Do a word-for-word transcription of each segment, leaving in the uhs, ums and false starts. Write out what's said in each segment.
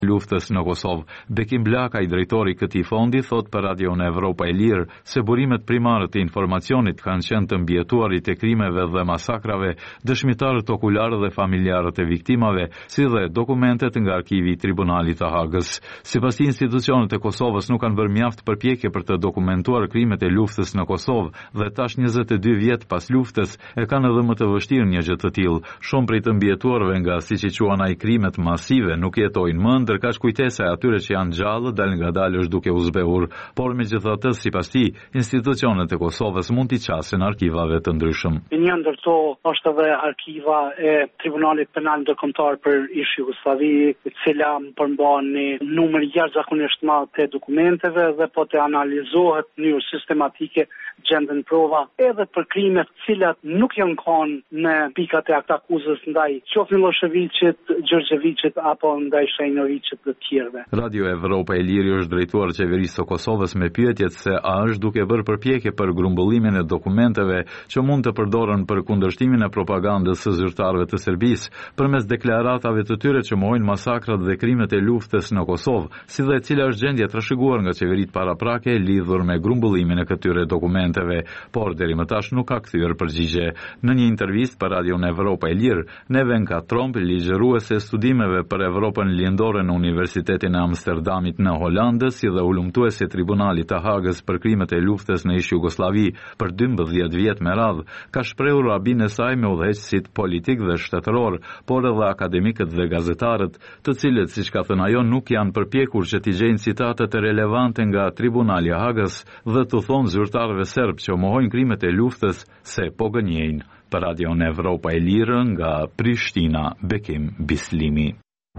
luftës në Kosovë. Bekim Blakaj, drejtori i këtij fondi, thot për Radion Evropa e Lirë se burimet primare të informacionit kanë qenë të mbijetuarit e krimeve dhe masakrave, dëshmitarët okularë dhe familjarët e viktimave, si dhe dokumentet nga arkivi i Tribunalit të Hagës. Sipas tij, institucionet e Kosovës nuk kanë bërë mjaft përpjekje për të dokumentuar krimet e luftës në Kosovë dhe tash njëzet e dy vjet pas luftës e kanë edhe më të vështirë një gjë të tillë. Shumë prej të mbijetuarve nga siç i quan ai krimet masive nuk jetojnë më, ndërkaq kujtesa e atyre që janë gjallë dal ngadalë është duke u zbehur, por megjithatë, sipas tij, institucionet e Kosovës mund t'i qasin arkivave të ndryshëm. Një ndër to është edhe arkiva e Tribunalit Penal Ndërkombëtar për ish Jugosllavi, e cila përmban një numër jashtëzakonisht madh të dokumenteve dhe po të analizohet në mënyrë sistematike gjenden prova edhe për krimet të cilat nuk janë kanë në pikat e aktakuzës ndaj qoftë Miloševićit, Đorđevićit apo ndaj Shajnovićit dhe të tjerëve. Radio Evropa e Lirë është drejtuar qeverisë së Kosovës me pyetjet se a është duke bërë përpjekje për grumbullimin e dokumenteve që mund të përdoren për kundërshtimin e propagandës së zyrtarëve të Serbisë përmes deklaratave të tyre që mohojnë masakrat dhe krimet e luftës në Kosovë, si dhe cila është gjendja trashëguar nga qeveritë paraprake lidhur me grumbullimin e këtyre dokumenteve, por deri më tash nuk ka kthyer përgjigje. Në një intervistë për Radion Evropa e Lirë, Nevenka Tromp, ligjëruese e studimeve për Evropën lindore në Universitetin e Amsterdamit në Holandë, si dhe ulëmtuese e Tribunalit të Hagës për krimet e luftës në ish Jugosllavi për dymbëdhjetë vjet me radhë, ka shprehur rabin e saj me udhëheqësit politik dhe shtetëror, por edhe akademikët dhe gazetarët, të cilët, siç ka thënë ajo, nuk janë përpjekur që t'i gjejnë citate të relevante nga Tribunali i Hagës dhe të thonë zyrtarëve serb që mohojnë krimet e luftës se po gënjejnë. Për Radion Evropa e Lirë nga Prishtina, Bekim Bislimi.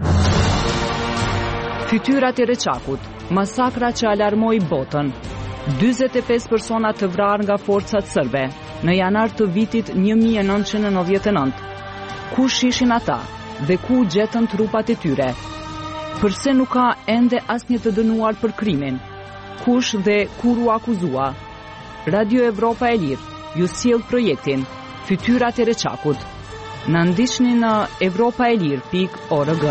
Fytyrat e Reçakut, masakra që alarmoi botën. dyzet e pesë persona të vrarë nga forcat serbe në janar të vitit një mijë e nëntëqind e nëntëdhjetë e nëntë. Kush ishin ata dhe ku gjetën trupat e tyre? Përse nuk ka ende asnjë të dënuar për krimin? Kush dhe kur u akuzua? Radio Evropa e Lirë ju sjell projektin Fytyrat e Reçakut. Na ndiqni në evropaelir pikë org.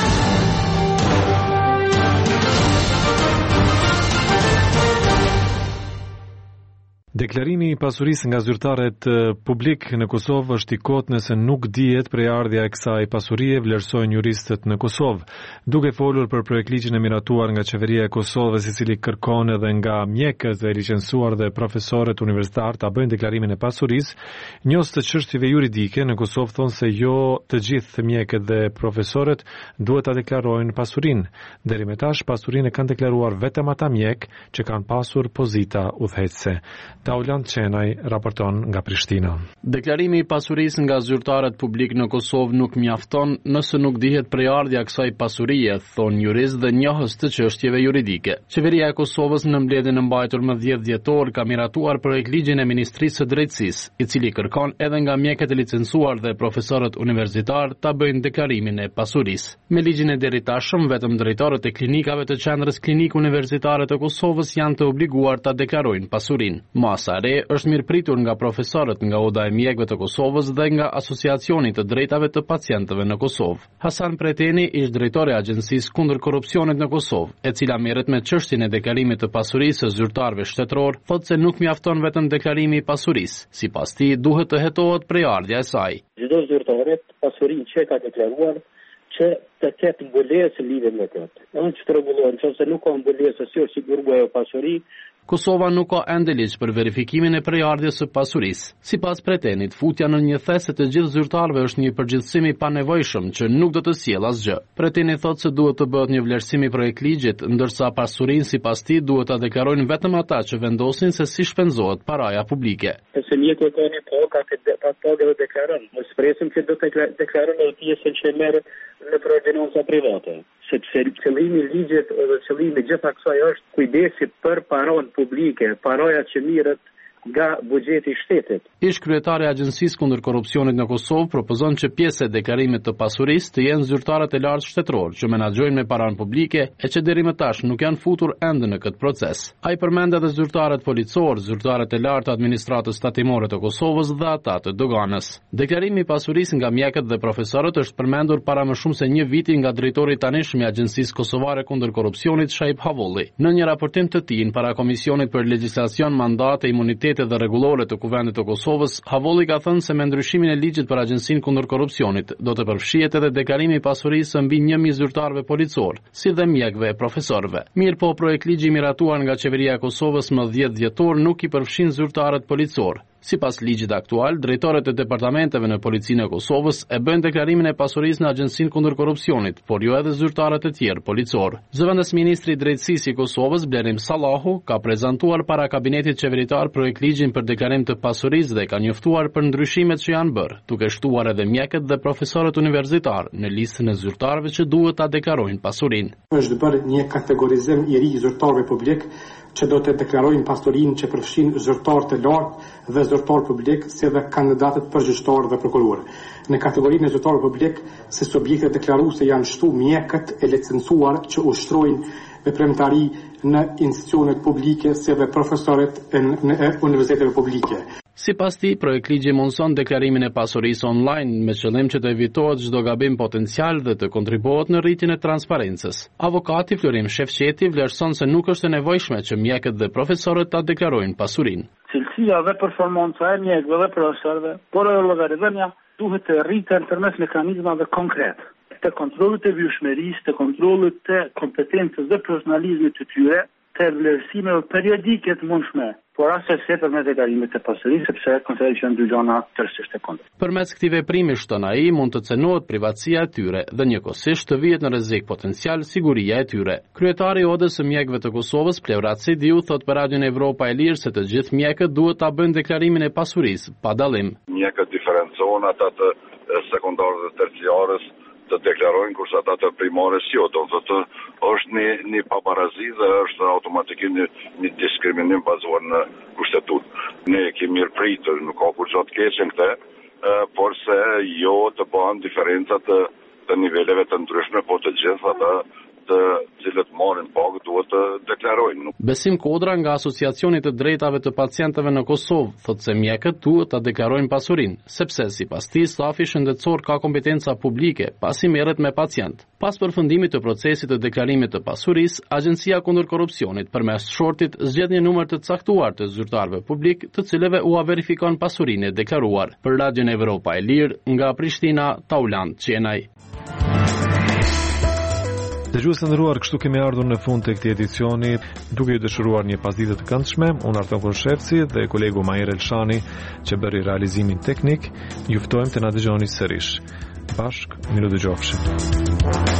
Deklarimi i pasurisë nga zyrtarët publik në Kosovë është i kotë nëse nuk dihet prejardhja e kësaj pasurie, vlerësojnë juristët në Kosovë. Duke folur për projektligjin e miratuar nga qeveria e Kosovës, i cili kërkon edhe nga mjekët dhe licencuar dhe profesorët universitar ta bëjnë deklarimin e pasurisë, njohës të çështjeve juridike në Kosovë thonë se jo të gjithë mjekët dhe profesorët duhet ta deklarojnë pasurinë. Deri më tash pasurinë kanë deklaruar vetëm ata mjek që kanë pasur pozita udhëheqëse. Taulant Qenaj raporton nga Prishtina. Deklarimi i pasurisë nga zyrtarët publik në Kosovë nuk mjafton nëse nuk dihet prejardhja kësaj pasurie, thonë jurist dhe njohës të çështjeve juridike. Qeveria e Kosovës në mbledhjen e mbajtur më dhjetë dhjetor ka miratuar projektligjin e Ministrisë së Drejtësisë, i cili kërkon edhe nga mjekët e licencuar dhe profesorët universitar ta bëjnë deklarimin e pasurisë. Me ligjin e deritashëm, vetëm drejtorët e klinikave të qendrës klinik universitare të Kosovës janë të obliguar ta deklarojnë pasurinë. Masa re është mirëpritur nga profesorët nga Oda e Mjekëve të Kosovës dhe nga Asociacioni të Drejtave të Pacientëve në Kosovë. Hasan Preteni ish drejtori i Agjencisë kundër korrupsionit në Kosovë, e cila merret me çështjen e deklarimit të pasurisë së zyrtarëve shtetëror, thotë se nuk mjafton vetëm deklarimi i pasurisë. Sipas tij, duhet të hetohet prejardhja e saj. Çdo zyrtar pasurinë që ka deklaruar që të ketë mbulesë lidhje me këtë. Në që të rregullohen, nëse nuk ka mbulesë, si është sigurua ajo pasuri. Kosova nuk ka ende ligj për verifikimin e prejardhjes së pasurisë. Sipas Pretenit, futja në një thes të gjithë zyrtarëve është një përgjithësim i panevojshëm që nuk do të sjellë asgjë. Preteni thotë se duhet të bëhet një vlerësim i projektligjit, ndërsa pasurinë sipas tij duhet ta deklarojnë vetëm ata që vendosin se si shpenzohet paraja publike. Nëse mjeku ka një pagë, ka pagë dhe deklaron. Mos presim që do të deklaron në pjesën që merret në ordinanca private. Sepse qëllimi i ligjit dhe qëllimi gjitha kësaj është kujdesi për paranë publike, paraja që mirët nga buxheti i shtetit. Ish kryetari i Agjencisë kundër korrupsionit në Kosovë propozon që pjesë e deklarimit të pasurisë të jenë zyrtarët e lartë shtetëror që menaxhojnë me paranë publike e që deri më tash nuk janë futur ende në këtë proces. Ai përmend edhe zyrtarët policor, zyrtarët e lartë të administratës tatimore të Kosovës dhe ata të doganës. Deklarimi i pasurisë nga mjekët dhe profesorët është përmendur para më shumë se një viti nga drejtori i tanishëm i Agjencisë Kosovare kundër korrupsionit Shaib Havolli. Në një raportim të tij para Komisionit për Legjislacion, Mandate, Imunitete dhe Rregullore të Kuvendit të Kosovës, Havolli ka thënë se me ndryshimin e ligjit për Agjencinë kundër korrupsionit do të përfshihet edhe deklarimi i pasurisë mbi një mijë zyrtarëve policor, si dhe mjekëve e profesorëve. Mirë po, projekt ligji i miratuar nga qeveria e Kosovës më dhjetë dhjetor nuk i përfshin zyrtarët policor. Sipas ligjit aktual, drejtorët e departamenteve në policinë e Kosovës e bëjnë deklarimin e pasurisë në Agjencinë kundër korrupsionit, por jo edhe zyrtarët e tjerë policor. Zëvendës ministri i drejtësisë i Kosovës, Blerim Sallahu, ka prezantuar para kabinetit qeveritar projekt ligjin për deklarim të pasurisë dhe ka njoftuar për ndryshimet që janë bërë, duke shtuar edhe mjekët dhe profesorët universitar në listën e zyrtarëve që duhet ta deklarojnë pasurinë. Është bërë një kategorizim i ri i zyrtarëve publik që do të deklarojnë pasurinë që përfshin zyrtar të lartë dhe zyrtar publik, si dhe kandidatët përgjithëtar dhe prokurorë. Në kategorinë e zyrtarëve publik, si subjekte deklaruese janë shtu mjekët e licencuar që ushtrojnë vepremtari në institucionet publike, si dhe profesorët në universiteteve publike. Sipas tij, projekt ligji mundson deklarimin e pasurisë online me qëllim që të evitohet çdo gabim potencial dhe të kontribuohet në rritjen e transparencës. Avokati Florim Shefqeti vlerëson se nuk është e nevojshme që mjekët dhe profesorët ta deklarojnë pasurinë. Cilësia dhe performanca e mjekëve dhe profesorëve, por edhe llogaritmia duhet të rriten përmes mekanizmave konkret të kontrollit të vjeshmërisë, të kontrollit të kompetencës dhe profesionalizmit të tyre, të vlerësimeve periodike të mundshme, por as se përmes deklarimit të pasurisë, sepse konsideroj që janë dy gjëra tërësisht e kundërta. Përmes këtij veprimi shton ai mund të cenohet privatësia e tyre dhe njëkohësisht të vihet në rrezik potencial siguria e tyre. Kryetari i Odës së mjekëve të Kosovës, Plevrat Sidiu, thot për Radion Evropa e Lirë se të gjithë mjekët duhet ta bëjnë deklarimin e pasurisë pa dallim. Mjekët diferencohen ata të sekondarës dhe terciarës të deklarojnë, kurse ata të primarës jo, do të thotë është një, një pabarazi dhe është automatikisht një, një diskriminim bazuar në kushtetutë. Ne kemi mirëpritur, nuk ka kur gjatë keqen këtë, por se jo të bëhen diferenca të, të niveleve të ndryshme, po të gjithë ata të cilët marrin pagë duhet të deklarojnë. Besim Kodra nga Asociacioni të Drejtave të Pacientëve në Kosovë thotë se mjekët duhet ta deklarojnë pasurinë, sepse sipas tij stafi shëndetësor ka kompetenca publike pasi merret me pacient. Pas përfundimit të procesit të deklarimit të pasurisë, Agjencia kundër korrupsionit përmes shortit zgjedh një numër të caktuar të zyrtarëve publik, të cilëve u verifikon pasurinë e deklaruar. Për Radion Evropa e Lirë, nga Prishtina, Taulant Qenaj. Dëgjues të nderuar, kështu kemi ardhur në fund të këtij edicioni, duke ju dëshiruar një pasditë të këndshme. Unë Arton Konshevci dhe kolegu Majer Elshani që bëri realizimin teknik, ju ftojmë të na dëgjoni sërish. Bashk, miru dëgjofshim.